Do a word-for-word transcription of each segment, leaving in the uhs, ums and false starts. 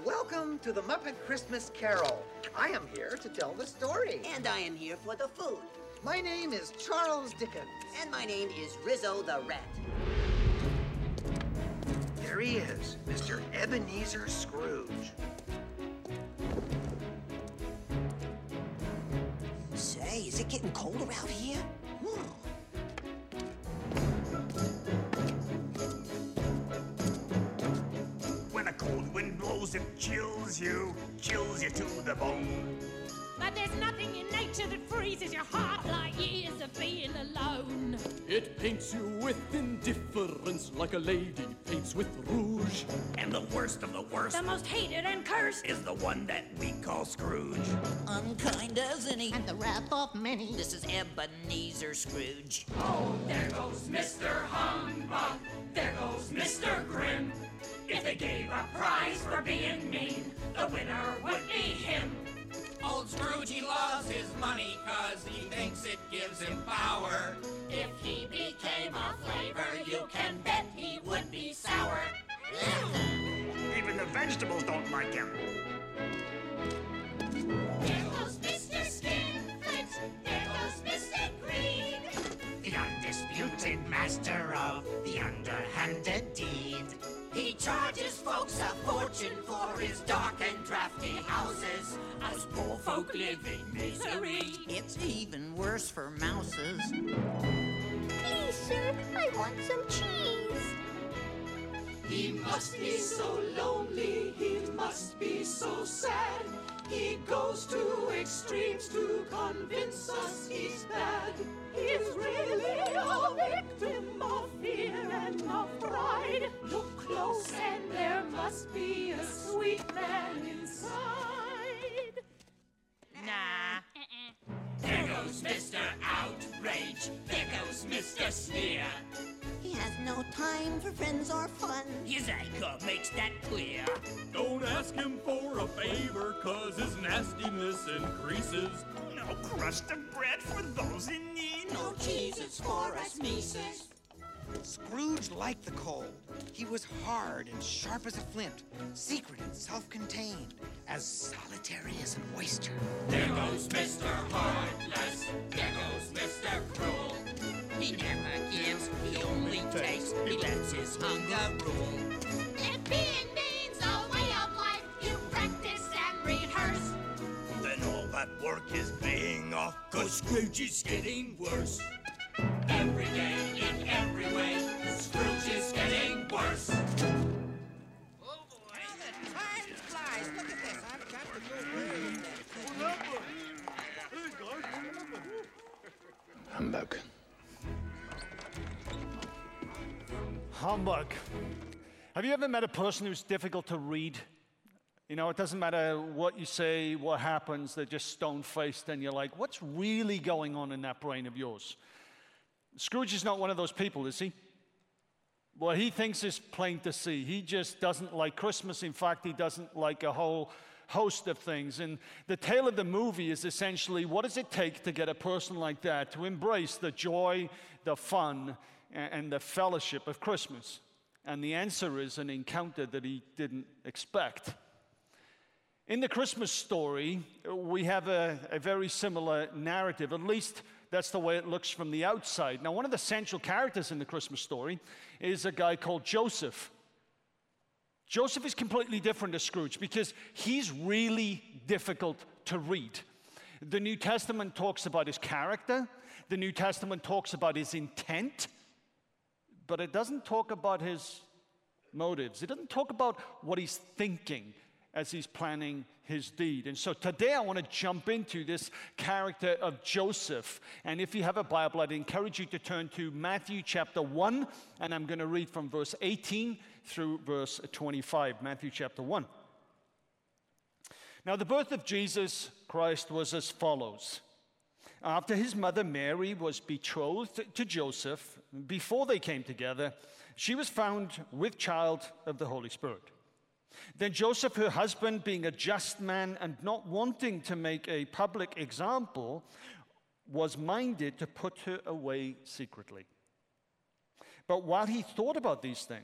Welcome to the Muppet Christmas Carol. I am here to tell the story. And I am here for the food. My name is Charles Dickens. And my name is Rizzo the Rat. There he is, Mister Ebenezer Scrooge. Say, is it getting colder out here? When a cold wind blows, it chills you, chills you to the bone. But there's nothing in nature that freezes your heart like years of being alone. It paints you with indifference like a lady paints with rouge. And the worst of the worst, The most hated and cursed. is the one that we call Scrooge. Unkind as any. And the wrath of many. This is Ebenezer Scrooge. Oh, there goes Mister Humbug. There goes Mister Grim. If they gave a prize for being mean, the winner would be him. Old Scrooge, he loves his money cause he thinks it gives him power. If he became a flavor, you can bet he would be sour. Even the vegetables don't like him. There goes Mister Skinflint. There goes Mister Green. The undisputed master of the underhanded deed. He charges folks a fortune for his dark and drafty houses. Us poor folk live in misery. It's even worse for mouses. Please, sir, I want some cheese. He must be so lonely, he must be so sad. He goes to extremes to convince us he's bad. He's really a victim of fear and of pride. Look close and there must be a sweet man inside. Nah. There goes Mister Outrage. There goes Mister Sneer. He has no time for friends or fun. His anger makes that clear. Don't ask him for a favor, cause his nastiness increases. No crust of bread for those in need. No cheeses for us Mises. Scrooge liked the cold. He was hard and sharp as a flint, secret and self-contained, as solitary as an oyster. There goes Mister Heartless. There goes Mister Cruel. He never gives, he only takes. He lets his hunger rule. If being mean's a way of life, you practice and rehearse. Then all that work is being off, cause Scrooge is getting worse. Every day, in every way, Scrooge is getting worse. Oh boy, the time flies. Look at this. I've got to go away. Humbug. Humbug. Have you ever met a person who's difficult to read? You know, it doesn't matter what you say, what happens, they're just stone-faced, and you're like, what's really going on in that brain of yours? Scrooge is not one of those people, is he? What he thinks is plain to see. He just doesn't like Christmas. In fact, he doesn't like a whole host of things. And the tale of the movie is essentially, what does it take to get a person like that to embrace the joy, the fun, and the fellowship of Christmas? And the answer is an encounter that he didn't expect. In the Christmas story, we have a, a very similar narrative. At least that's the way it looks from the outside. Now, one of the central characters in the Christmas story is a guy called Joseph. Joseph is completely different to Scrooge because he's really difficult to read. The New Testament talks about his character. The New Testament talks about his intent. But it doesn't talk about his motives. It doesn't talk about what he's thinking as he's planning his deed. And so today I want to jump into this character of Joseph. And if you have a Bible, I'd encourage you to turn to Matthew chapter one, and I'm going to read from verse eighteen through verse twenty-five. Matthew chapter one. Now the birth of Jesus Christ was as follows. After his mother Mary was betrothed to Joseph, before they came together, she was found with child of the Holy Spirit. Then Joseph, her husband, being a just man and not wanting to make a public example, was minded to put her away secretly. But while he thought about these things,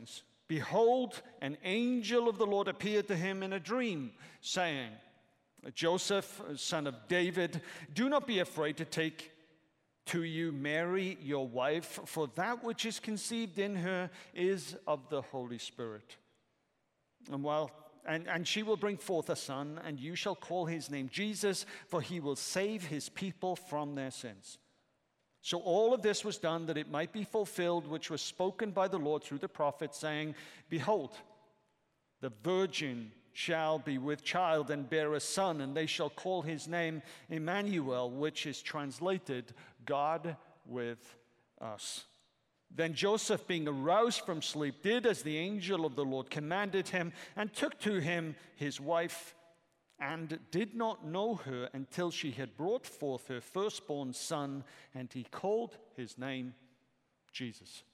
behold, an angel of the Lord appeared to him in a dream, saying, Joseph, son of David, do not be afraid to take to you Mary, your wife, for that which is conceived in her is of the Holy Spirit. And while and, and she will bring forth a son, and you shall call his name Jesus, for he will save his people from their sins. So all of this was done that it might be fulfilled, which was spoken by the Lord through the prophet, saying, behold, the virgin shall be with child and bear a son, and they shall call his name Emmanuel, which is translated God with us. Then Joseph, being aroused from sleep, did as the angel of the Lord commanded him, and took to him his wife, and did not know her until she had brought forth her firstborn son, and he called his name Jesus.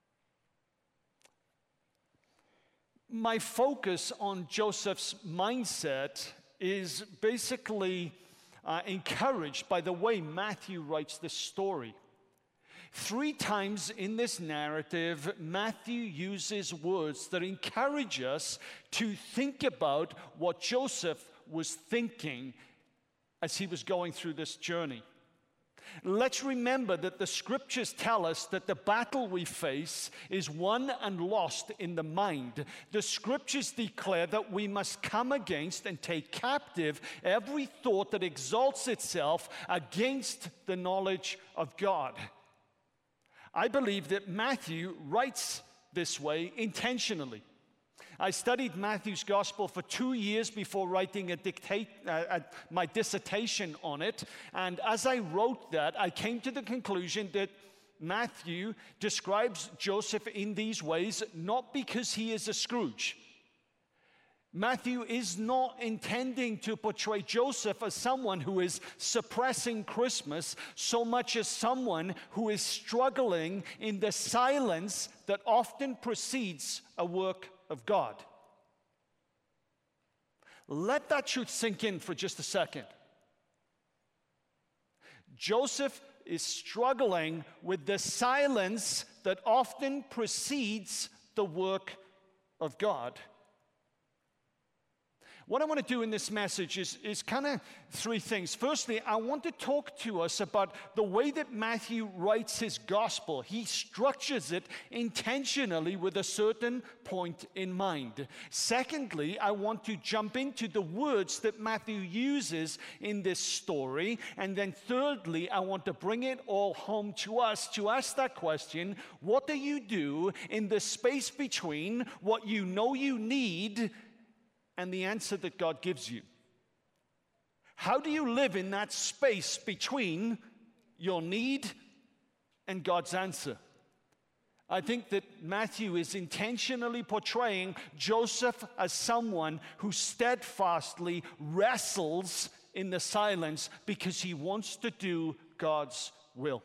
My focus on Joseph's mindset is basically uh, encouraged by the way Matthew writes this story. Three times in this narrative, Matthew uses words that encourage us to think about what Joseph was thinking as he was going through this journey. Let's remember that the scriptures tell us that the battle we face is won and lost in the mind. The scriptures declare that we must come against and take captive every thought that exalts itself against the knowledge of God. I believe that Matthew writes this way intentionally. I studied Matthew's gospel for two years before writing a dictate, uh, uh, my dissertation on it. And as I wrote that, I came to the conclusion that Matthew describes Joseph in these ways, not because he is a Scrooge. Matthew is not intending to portray Joseph as someone who is suppressing Christmas so much as someone who is struggling in the silence that often precedes a work of God. Let that truth sink in for just a second. Joseph is struggling with the silence that often precedes the work of God. What I want to do in this message is, is kind of three things. Firstly, I want to talk to us about the way that Matthew writes his gospel. He structures it intentionally with a certain point in mind. Secondly, I want to jump into the words that Matthew uses in this story. And then thirdly, I want to bring it all home to us to ask that question: what do you do in the space between what you know you need and the answer that God gives you? How do you live in that space between your need and God's answer? I think that Matthew is intentionally portraying Joseph as someone who steadfastly wrestles in the silence because he wants to do God's will.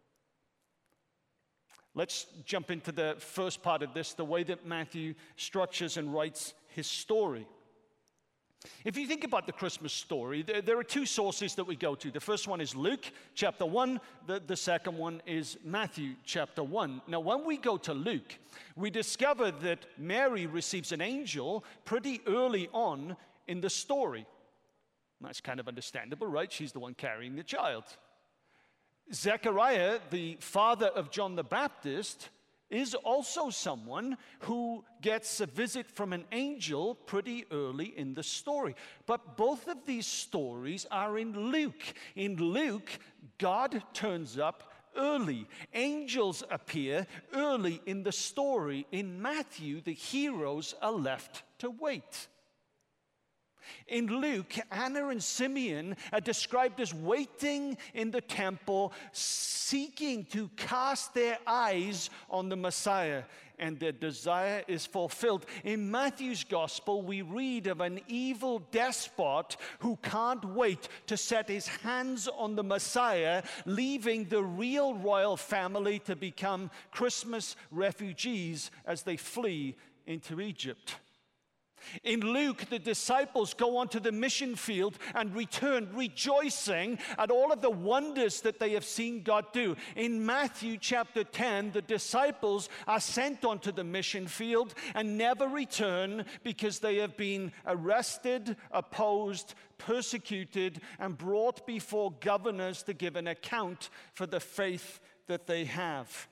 Let's jump into the first part of this, the way that Matthew structures and writes his story. If you think about the Christmas story, there, there are two sources that we go to. The first one is Luke chapter one. The, the second one is Matthew chapter one. Now, when we go to Luke, we discover that Mary receives an angel pretty early on in the story. That's kind of understandable, right? She's the one carrying the child. Zechariah, the father of John the Baptist, is also someone who gets a visit from an angel pretty early in the story. But both of these stories are in Luke. In Luke, God turns up early. Angels appear early in the story. In Matthew, the heroes are left to wait. In Luke, Anna and Simeon are described as waiting in the temple, seeking to cast their eyes on the Messiah, and their desire is fulfilled. In Matthew's gospel, we read of an evil despot who can't wait to set his hands on the Messiah, leaving the real royal family to become Christmas refugees as they flee into Egypt. In Luke, the disciples go onto the mission field and return rejoicing at all of the wonders that they have seen God do. In Matthew chapter ten, the disciples are sent onto the mission field and never return because they have been arrested, opposed, persecuted, and brought before governors to give an account for the faith that they have.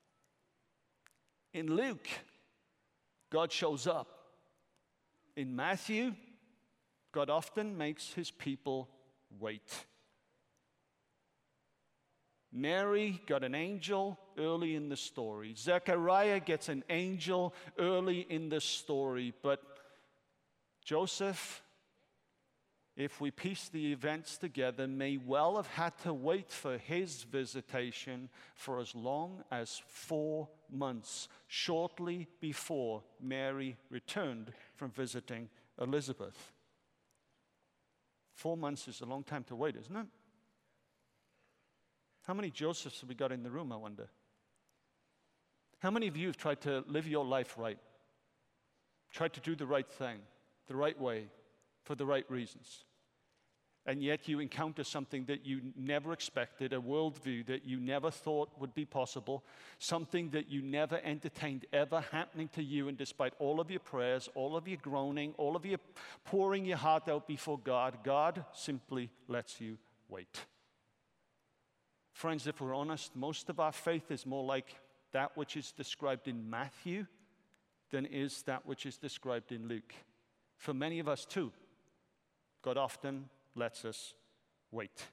In Luke, God shows up. In Matthew, God often makes his people wait. Mary got an angel early in the story. Zechariah gets an angel early in the story. But Joseph, if we piece the events together, may well have had to wait for his visitation for as long as four months, shortly before Mary returned from visiting Elizabeth. Four months is a long time to wait, isn't it? How many Josephs have we got in the room, I wonder? How many of you have tried to live your life right? Tried to do the right thing, the right way, for the right reasons? And yet you encounter something that you never expected, a worldview that you never thought would be possible, something that you never entertained ever happening to you, and despite all of your prayers, all of your groaning, all of your pouring your heart out before God, God simply lets you wait. Friends, if we're honest, most of our faith is more like that which is described in Matthew than is that which is described in Luke. For many of us too, God often lets us wait.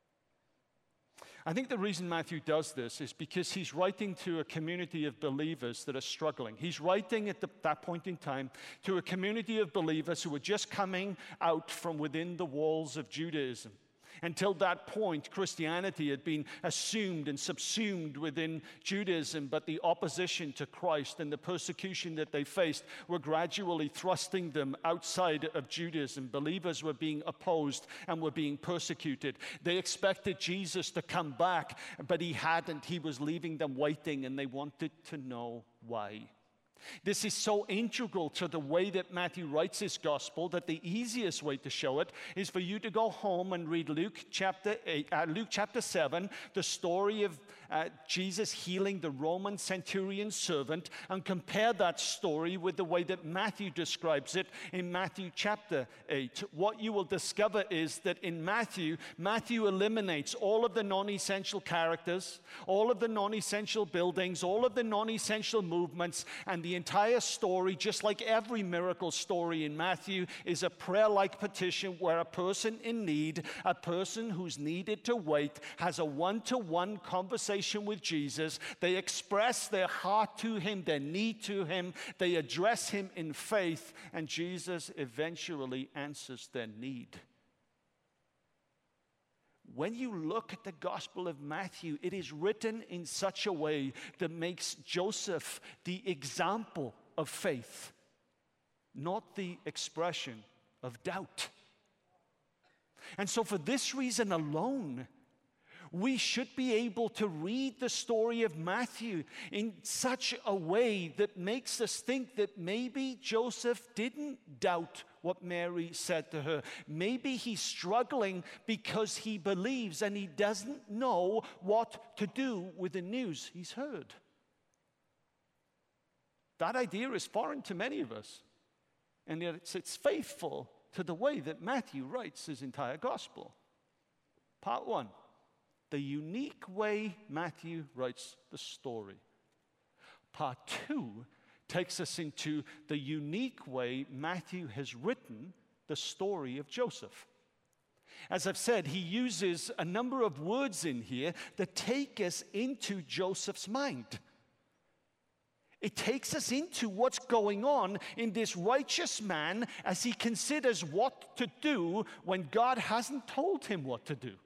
I think the reason Matthew does this is because he's writing to a community of believers that are struggling. He's writing at the, that point in time to a community of believers who were just coming out from within the walls of Judaism. Until that point, Christianity had been assumed and subsumed within Judaism, but the opposition to Christ and the persecution that they faced were gradually thrusting them outside of Judaism. Believers were being opposed and were being persecuted. They expected Jesus to come back, but he hadn't. He was leaving them waiting, and they wanted to know why. This is so integral to the way that Matthew writes his gospel that the easiest way to show it is for you to go home and read Luke chapter eight, uh, Luke chapter seven, the story of uh, Jesus healing the Roman centurion servant, and compare that story with the way that Matthew describes it in Matthew chapter eight. What you will discover is that in Matthew, Matthew eliminates all of the non-essential characters, all of the non-essential buildings, all of the non-essential movements, and the entire story, just like every miracle story in Matthew, is a prayer-like petition where a person in need, a person who's needed to wait, has a one-to-one conversation with Jesus. They express their heart to him, their need to him. They address him in faith, and Jesus eventually answers their need. When you look at the Gospel of Matthew, it is written in such a way that makes Joseph the example of faith, not the expression of doubt. And so for this reason alone, we should be able to read the story of Matthew in such a way that makes us think that maybe Joseph didn't doubt what Mary said to her. Maybe he's struggling because he believes and he doesn't know what to do with the news he's heard. That idea is foreign to many of us, and yet it's, it's faithful to the way that Matthew writes his entire gospel. Part one. The unique way Matthew writes the story. Part two takes us into the unique way Matthew has written the story of Joseph. As I've said, he uses a number of words in here that take us into Joseph's mind. It takes us into what's going on in this righteous man as he considers what to do when God hasn't told him what to do.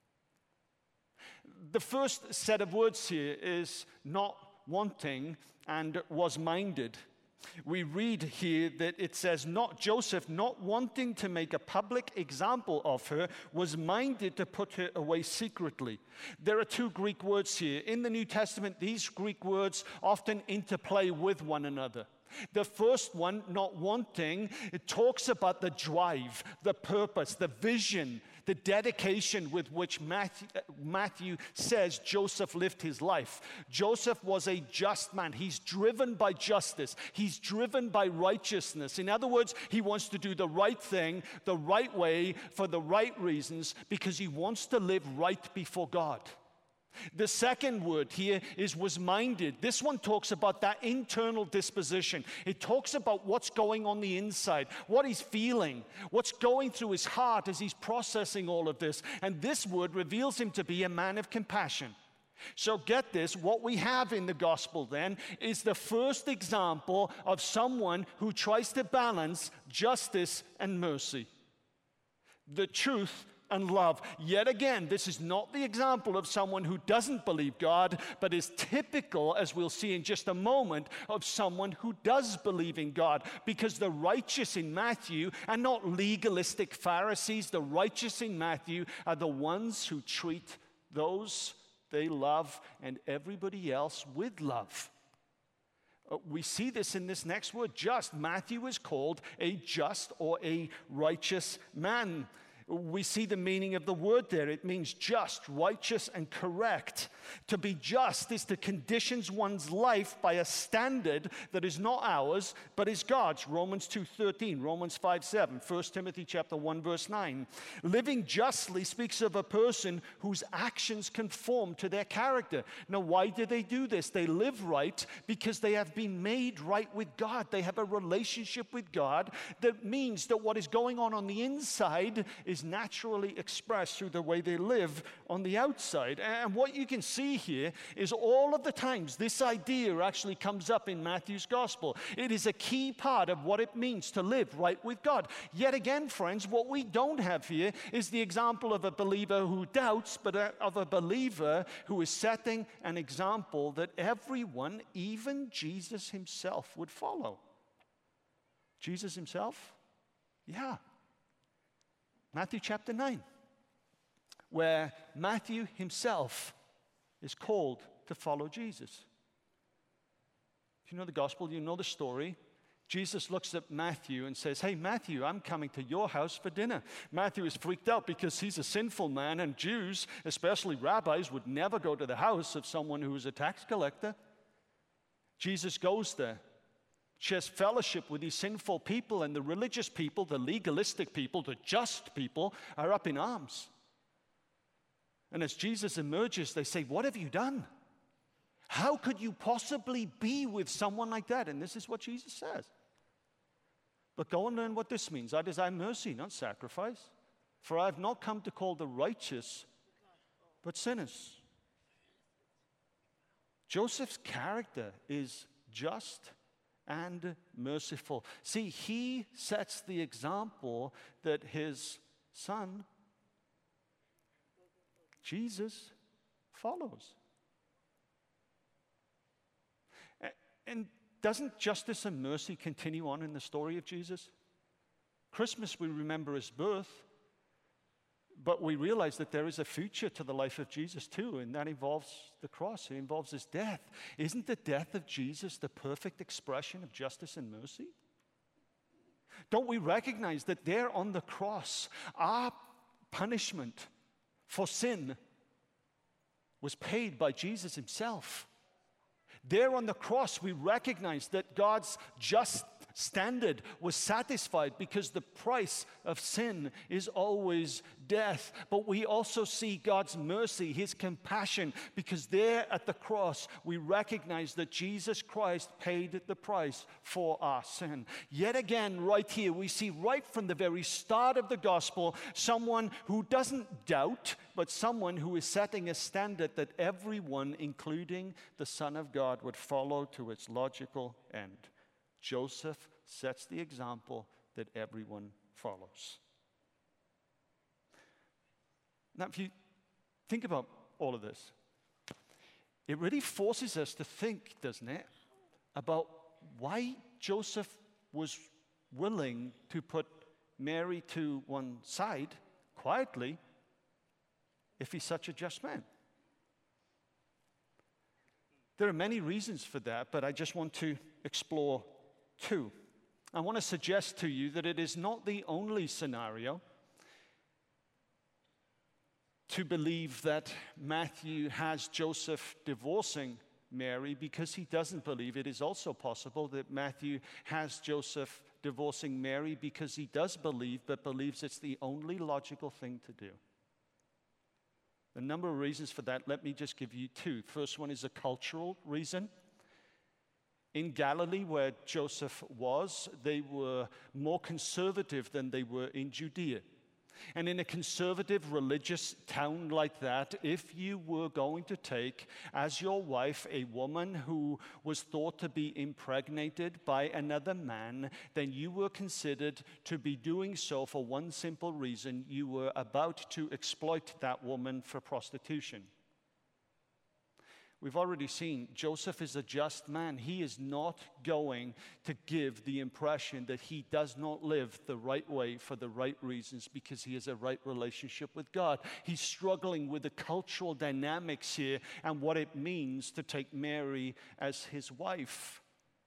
The first set of words here is not wanting and was minded. We read here that it says, not Joseph, not wanting to make a public example of her, was minded to put her away secretly. There are two Greek words here. In the New Testament, these Greek words often interplay with one another. The first one, not wanting, it talks about the drive, the purpose, the vision, the dedication with which Matthew, Matthew says Joseph lived his life. Joseph was a just man. He's driven by justice. He's driven by righteousness. In other words, he wants to do the right thing, the right way, for the right reasons, because he wants to live right before God. The second word here is was minded. This one talks about that internal disposition. It talks about what's going on the inside, what he's feeling, what's going through his heart as he's processing all of this. And this word reveals him to be a man of compassion. So get this, what we have in the gospel then is the first example of someone who tries to balance justice and mercy, the truth and love. Yet again, this is not the example of someone who doesn't believe God, but is typical, as we'll see in just a moment, of someone who does believe in God. Because the righteous in Matthew are not legalistic Pharisees. The righteous in Matthew are the ones who treat those they love and everybody else with love. Uh, we see this in this next word, just. Matthew is called a just or a righteous man. We see the meaning of the word there. It means just, righteous, and correct. To be just is to condition one's life by a standard that is not ours, but is God's. Romans two thirteen, Romans five seven, First Timothy chapter one, verse nine. Living justly speaks of a person whose actions conform to their character. Now, why do they do this? They live right because they have been made right with God. They have a relationship with God that means that what is going on on the inside is naturally expressed through the way they live on the outside. And what you can see here is all of the times this idea actually comes up in Matthew's gospel. It is a key part of what it means to live right with God. Yet again, friends, what we don't have here is the example of a believer who doubts, but of a believer who is setting an example that everyone, even Jesus himself, would follow. Jesus himself? Yeah. Matthew chapter nine, where Matthew himself is called to follow Jesus. If you know the gospel, you know the story. Jesus looks at Matthew and says, "Hey, Matthew, I'm coming to your house for dinner." Matthew is freaked out because he's a sinful man, and Jews, especially rabbis, would never go to the house of someone who was a tax collector. Jesus goes there, shares fellowship with these sinful people, and the religious people, the legalistic people, the just people are up in arms. And as Jesus emerges, they say, "What have you done? How could you possibly be with someone like that?" And this is what Jesus says. But go and learn what this means. I desire mercy, not sacrifice. For I have not come to call the righteous, but sinners. Joseph's character is just and merciful. See, he sets the example that his son, Jesus, follows. And doesn't justice and mercy continue on in the story of Jesus? Christmas, we remember his birth, but we realize that there is a future to the life of Jesus too, and that involves the cross. It involves his death. Isn't the death of Jesus the perfect expression of justice and mercy? Don't we recognize that there on the cross, our punishment for sin was paid by Jesus himself? There on the cross, we recognize that God's just standard was satisfied because the price of sin is always death. But we also see God's mercy, his compassion, because there at the cross, we recognize that Jesus Christ paid the price for our sin. Yet again, right here, we see right from the very start of the gospel, someone who doesn't doubt, but someone who is setting a standard that everyone, including the Son of God, would follow to its logical end. Joseph sets the example that everyone follows. Now, if you think about all of this, it really forces us to think, doesn't it, about why Joseph was willing to put Mary to one side quietly if he's such a just man. There are many reasons for that, but I just want to explore two. I want to suggest to you that it is not the only scenario to believe that Matthew has Joseph divorcing Mary, because he doesn't believe it is also possible that Matthew has Joseph divorcing Mary because he does believe, but believes it's the only logical thing to do. A number of reasons for that. Let me just give you two. First one is a cultural reason. In Galilee, where Joseph was, they were more conservative than they were in Judea. And in a conservative religious town like that, if you were going to take as your wife a woman who was thought to be impregnated by another man, then you were considered to be doing so for one simple reason: you were about to exploit that woman for prostitution. We've already seen Joseph is a just man. He is not going to give the impression that he does not live the right way for the right reasons because he has a right relationship with God. He's struggling with the cultural dynamics here and what it means to take Mary as his wife.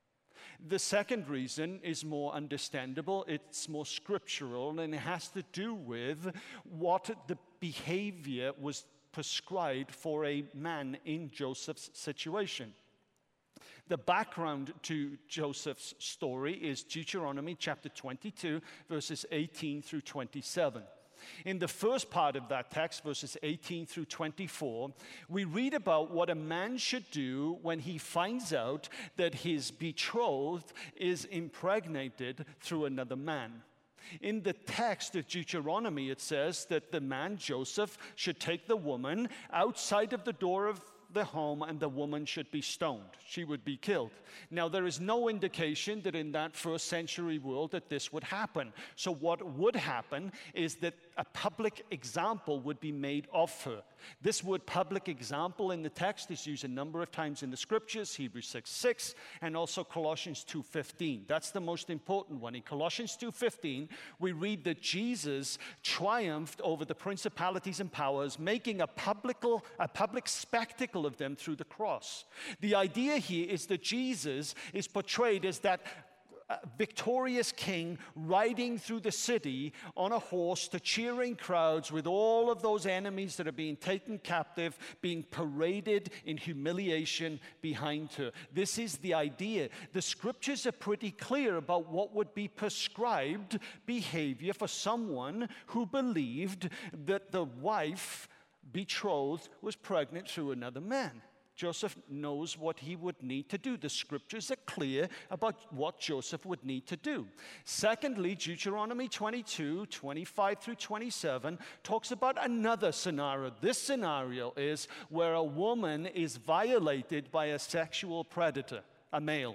The second reason is more understandable. It's more scriptural, and it has to do with what the behavior was prescribed for a man in Joseph's situation. The background to Joseph's story is Deuteronomy chapter twenty-two, verses eighteen through twenty-seven. In the first part of that text, verses eighteen through twenty-four, we read about what a man should do when he finds out that his betrothed is impregnated through another man. In the text of Deuteronomy, it says that the man, Joseph, should take the woman outside of the door of the home, and the woman should be stoned. She would be killed. Now, there is no indication that in that first century world that this would happen. So what would happen is that a public example would be made of her. This word public example in the text is used a number of times in the scriptures, Hebrews six six, and also Colossians two fifteen. That's the most important one. In Colossians two fifteen, we read that Jesus triumphed over the principalities and powers, making a publical, a public spectacle of them through the cross. The idea here is that Jesus is portrayed as that Uh, victorious king riding through the city on a horse to cheering crowds with all of those enemies that are being taken captive, being paraded in humiliation behind her. This is the idea. The scriptures are pretty clear about what would be prescribed behavior for someone who believed that the wife betrothed was pregnant through another man. Joseph knows what he would need to do. The scriptures are clear about what Joseph would need to do. Secondly, Deuteronomy twenty-two, twenty-five through twenty-seven talks about another scenario. This scenario is where a woman is violated by a sexual predator, a male.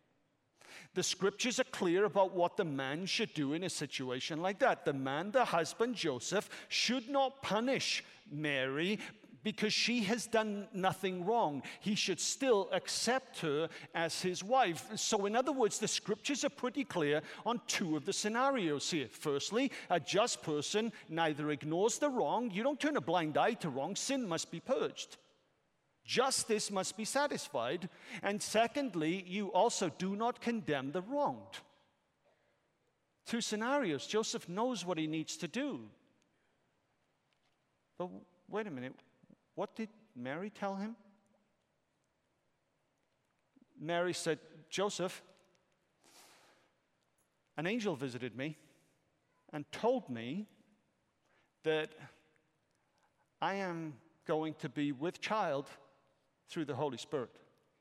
The scriptures are clear about what the man should do in a situation like that. The man, the husband, Joseph, should not punish Mary because she has done nothing wrong. He should still accept her as his wife. So in other words, the scriptures are pretty clear on two of the scenarios here. Firstly, a just person neither ignores the wrong. You don't turn a blind eye to wrong. Sin must be purged. Justice must be satisfied. And secondly, you also do not condemn the wronged. Two scenarios. Joseph knows what he needs to do. But wait a minute. What did Mary tell him? Mary said, Joseph, an angel visited me and told me that I am going to be with child through the Holy Spirit.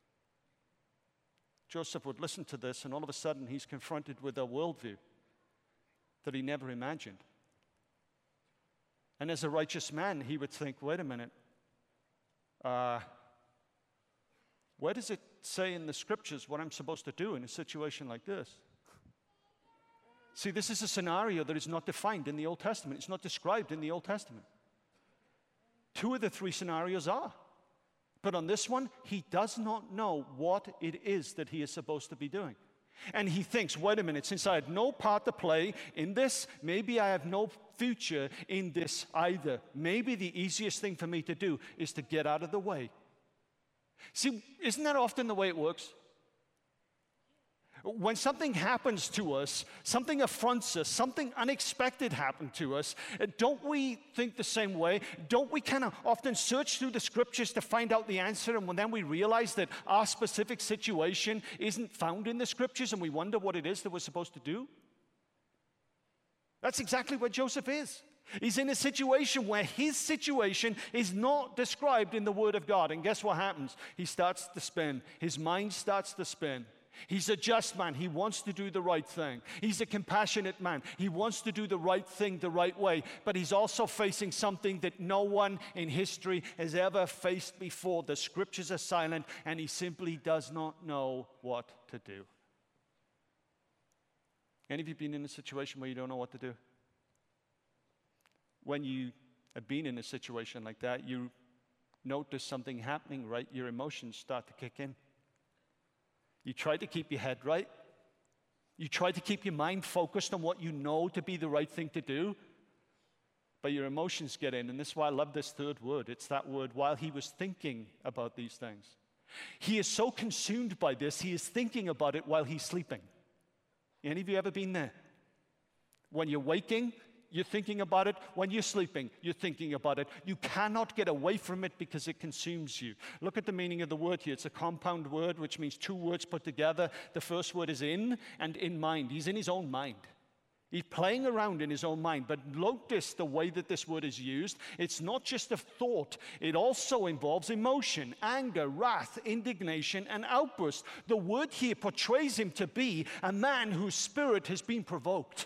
Joseph would listen to this, and all of a sudden he's confronted with a worldview that he never imagined. And as a righteous man, he would think, wait a minute, Uh, where does it say in the scriptures what I'm supposed to do in a situation like this? See, this is a scenario that is not defined in the Old Testament. It's not described in the Old Testament. Two of the three scenarios are. But on this one, he does not know what it is that he is supposed to be doing. And he thinks, wait a minute, since I had no part to play in this, maybe I have no future in this either. Maybe the easiest thing for me to do is to get out of the way. See, isn't that often the way it works? When something happens to us, something affronts us, something unexpected happened to us, don't we think the same way? Don't we kind of often search through the scriptures to find out the answer, and then we realize that our specific situation isn't found in the scriptures, and we wonder what it is that we're supposed to do? That's exactly what Joseph is. He's in a situation where his situation is not described in the Word of God. And guess what happens? He starts to spin. His mind starts to spin. He's a just man. He wants to do the right thing. He's a compassionate man. He wants to do the right thing the right way. But he's also facing something that no one in history has ever faced before. The scriptures are silent, and he simply does not know what to do. Any of you been in a situation where you don't know what to do? When you have been in a situation like that, you notice something happening, right? Your emotions start to kick in. You try to keep your head right. You try to keep your mind focused on what you know to be the right thing to do. But your emotions get in, and this is why I love this third word. It's that word, while he was thinking about these things. He is so consumed by this, he is thinking about it while he's sleeping. Any of you ever been there? When you're waking, you're thinking about it. When you're sleeping, you're thinking about it. You cannot get away from it because it consumes you. Look at the meaning of the word here. It's a compound word, which means two words put together. The first word is in and in mind. He's in his own mind. He's playing around in his own mind. But notice the way that this word is used. It's not just a thought. It also involves emotion, anger, wrath, indignation, and outburst. The word here portrays him to be a man whose spirit has been provoked.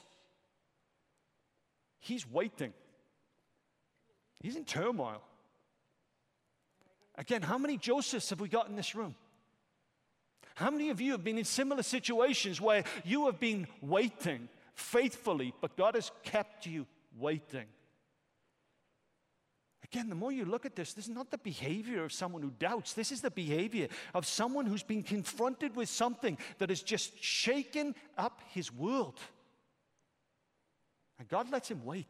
He's waiting. He's in turmoil. Again, how many Josephs have we got in this room? How many of you have been in similar situations where you have been waiting faithfully, but God has kept you waiting? Again, the more you look at this, this is not the behavior of someone who doubts. This is the behavior of someone who's been confronted with something that has just shaken up his world. And God lets him wait.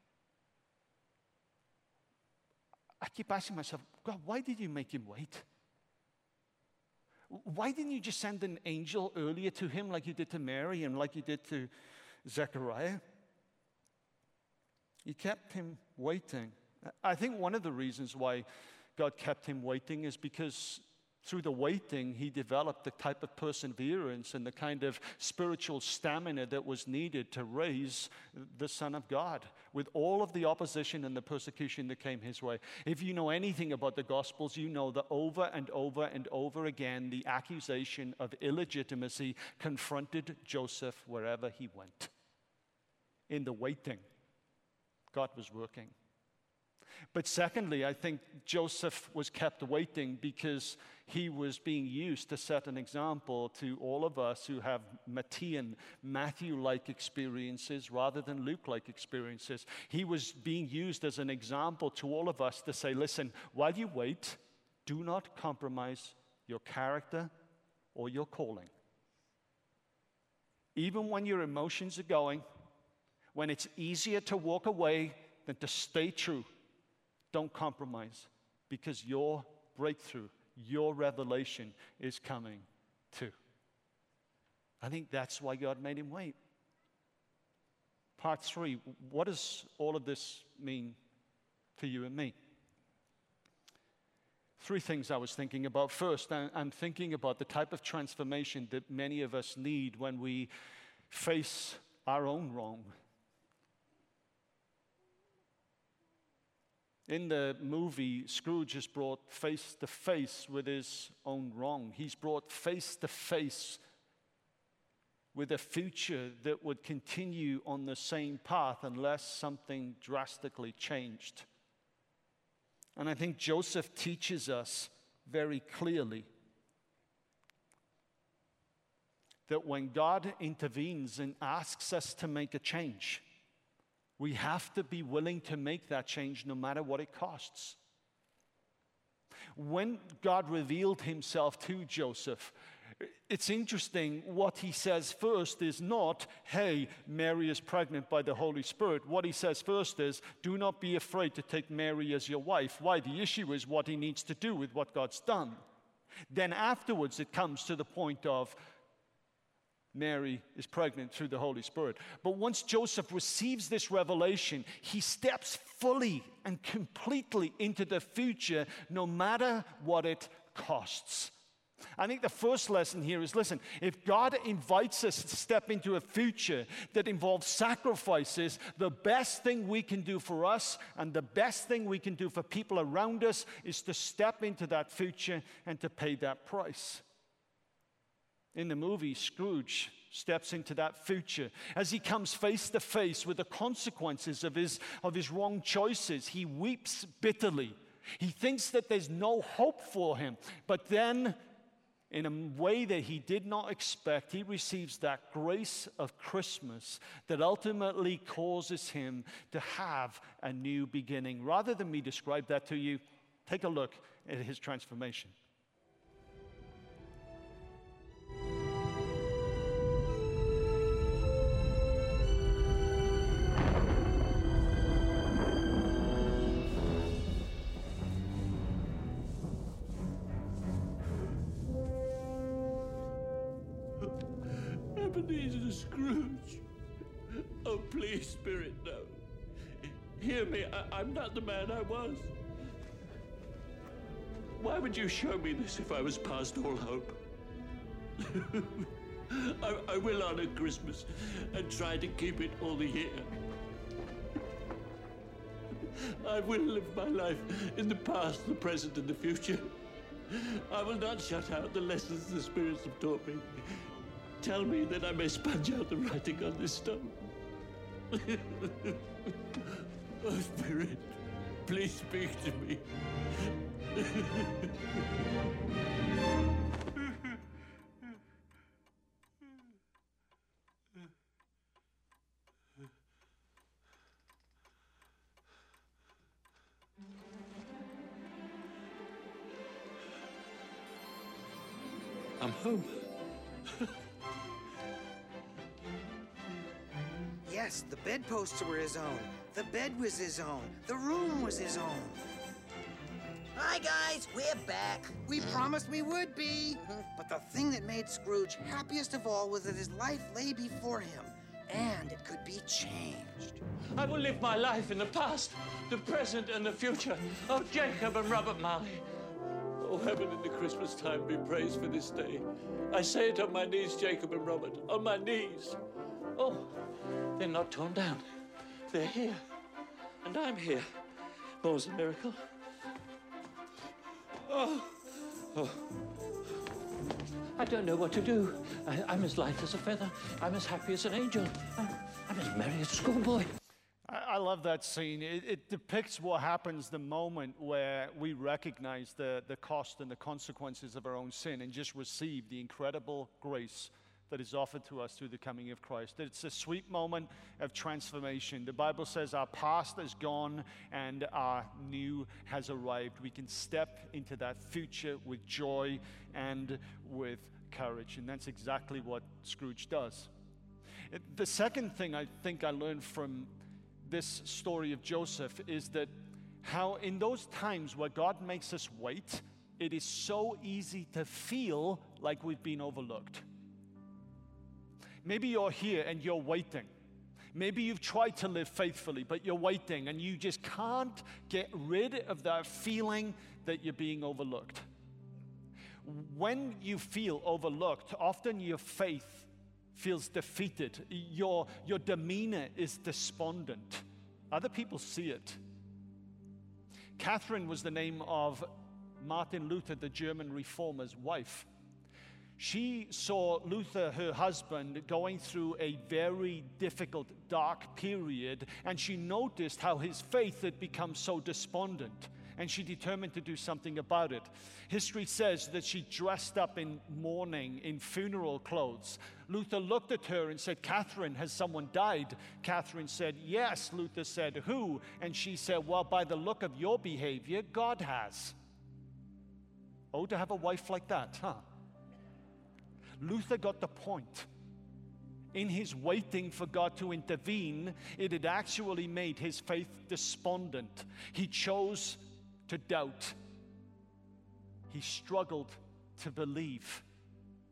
I keep asking myself, God, why did you make him wait? Why didn't you just send an angel earlier to him like you did to Mary and like you did to Zechariah? You kept him waiting. I think one of the reasons why God kept him waiting is because through the waiting, he developed the type of perseverance and the kind of spiritual stamina that was needed to raise the Son of God with all of the opposition and the persecution that came his way. If you know anything about the Gospels, you know that over and over and over again, the accusation of illegitimacy confronted Joseph wherever he went. In the waiting, God was working. But secondly, I think Joseph was kept waiting because he was being used to set an example to all of us who have Matthean, Matthew-like experiences rather than Luke-like experiences. He was being used as an example to all of us to say, listen, while you wait, do not compromise your character or your calling. Even when your emotions are going, when it's easier to walk away than to stay true, don't compromise, because your breakthrough, your revelation is coming too. I think that's why God made him wait. Part three, what does all of this mean for you and me? Three things I was thinking about. First, I'm thinking about the type of transformation that many of us need when we face our own wrong. In the movie, Scrooge is brought face to face with his own wrong. He's brought face to face with a future that would continue on the same path unless something drastically changed. And I think Joseph teaches us very clearly that when God intervenes and asks us to make a change, we have to be willing to make that change no matter what it costs. When God revealed himself to Joseph, it's interesting what he says first is not, hey, Mary is pregnant by the Holy Spirit. What he says first is, do not be afraid to take Mary as your wife. Why? The issue is what he needs to do with what God's done. Then afterwards it comes to the point of, Mary is pregnant through the Holy Spirit. But once Joseph receives this revelation, he steps fully and completely into the future, no matter what it costs. I think the first lesson here is, listen, if God invites us to step into a future that involves sacrifices, the best thing we can do for us and the best thing we can do for people around us is to step into that future and to pay that price. In the movie, Scrooge steps into that future. As he comes face to face with the consequences of his, of his wrong choices, he weeps bitterly. He thinks that there's no hope for him. But then, in a way that he did not expect, he receives that grace of Christmas that ultimately causes him to have a new beginning. Rather than me describe that to you, take a look at his transformation. Ebenezer Scrooge. Oh, please, Spirit, no. Hear me, I, I'm not the man I was. Why would you show me this if I was past all hope? I, I will honor Christmas and try to keep it all the year. I will live my life in the past, the present, and the future. I will not shut out the lessons the spirits have taught me. Tell me that I may sponge out the writing on this stone. Oh, Spirit, please speak to me. I'm home. Yes, the bedposts were his own. The bed was his own. The room was his own. Hi, guys. We're back. We promised we would be. But the thing that made Scrooge happiest of all was that his life lay before him, and it could be changed. I will live my life in the past, the present, and the future. Oh, Jacob and Robert Marley. Oh, heaven in the Christmas time be praised for this day. I say it on my knees, Jacob and Robert, on my knees. Oh, they're not torn down. They're here. And I'm here. More's a miracle. Oh. Oh. I don't know what to do. I, I'm as light as a feather. I'm as happy as an angel. I'm, I'm as merry as a schoolboy. I love that scene. It, it depicts what happens the moment where we recognize the, the cost and the consequences of our own sin and just receive the incredible grace that is offered to us through the coming of Christ. It's a sweet moment of transformation. The Bible says our past is gone and our new has arrived. We can step into that future with joy and with courage. And that's exactly what Scrooge does. It, the second thing I think I learned from this story of Joseph is that how in those times where God makes us wait, it is so easy to feel like we've been overlooked. Maybe you're here and you're waiting. Maybe you've tried to live faithfully, but you're waiting and you just can't get rid of that feeling that you're being overlooked. When you feel overlooked, often your faith feels defeated. Your, your demeanor is despondent. Other people see it. Catherine was the name of Martin Luther, the German reformer's wife. She saw Luther, her husband, going through a very difficult, dark period, and she noticed how his faith had become so despondent, and she determined to do something about it. History says that she dressed up in mourning, in funeral clothes. Luther looked at her and said, "Catherine, has someone died?" Catherine said, "Yes." Luther said, "Who?" And she said, "Well, by the look of your behavior, God has." Oh, to have a wife like that, huh? Luther got the point. In his waiting for God to intervene, it had actually made his faith despondent. He chose to doubt. He struggled to believe.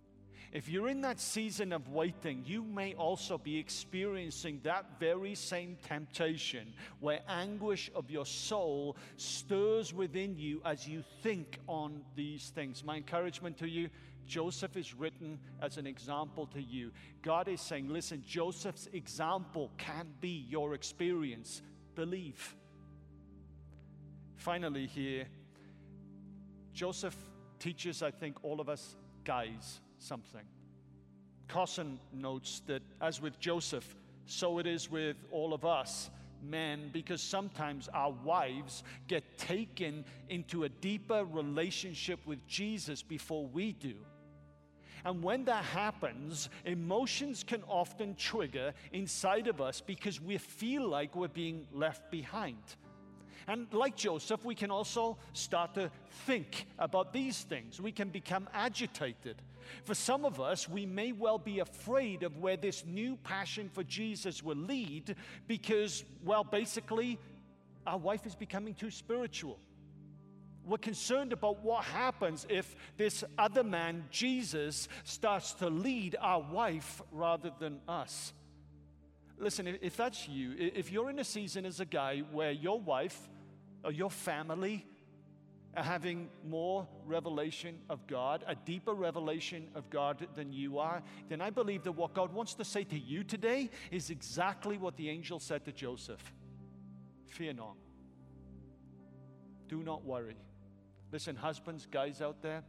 If you're in that season of waiting, you may also be experiencing that very same temptation where anguish of your soul stirs within you as you think on these things. My encouragement to you, Joseph is written as an example to you. God is saying, listen, Joseph's example can be your experience. Believe. Finally here, Joseph teaches, I think, all of us guys something. Carson notes that as with Joseph, so it is with all of us men, because sometimes our wives get taken into a deeper relationship with Jesus before we do. And when that happens, emotions can often trigger inside of us because we feel like we're being left behind. And like Joseph, we can also start to think about these things. We can become agitated. For some of us, we may well be afraid of where this new passion for Jesus will lead because, well, basically, our wife is becoming too spiritual. We're concerned about what happens if this other man, Jesus, starts to lead our wife rather than us. Listen, if that's you, if you're in a season as a guy where your wife or your family are having more revelation of God, a deeper revelation of God than you are, then I believe that what God wants to say to you today is exactly what the angel said to Joseph. Fear not. Do not worry. Listen, husbands, guys out there,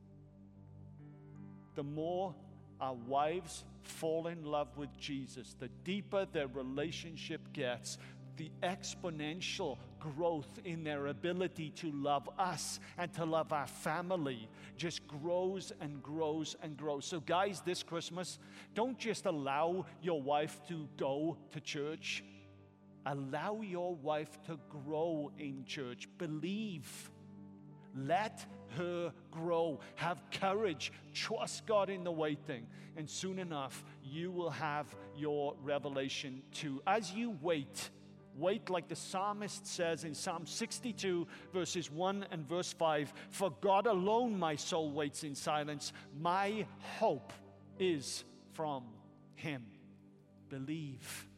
the more our wives fall in love with Jesus, the deeper their relationship gets, the exponential growth in their ability to love us and to love our family just grows and grows and grows. So guys, this Christmas, don't just allow your wife to go to church. Allow your wife to grow in church. Believe. Let her grow. Have courage. Trust God in the waiting. And soon enough, you will have your revelation too. As you wait, wait like the psalmist says in Psalm sixty-two, verses one and verse five. For God alone my soul waits in silence. My hope is from Him. Believe.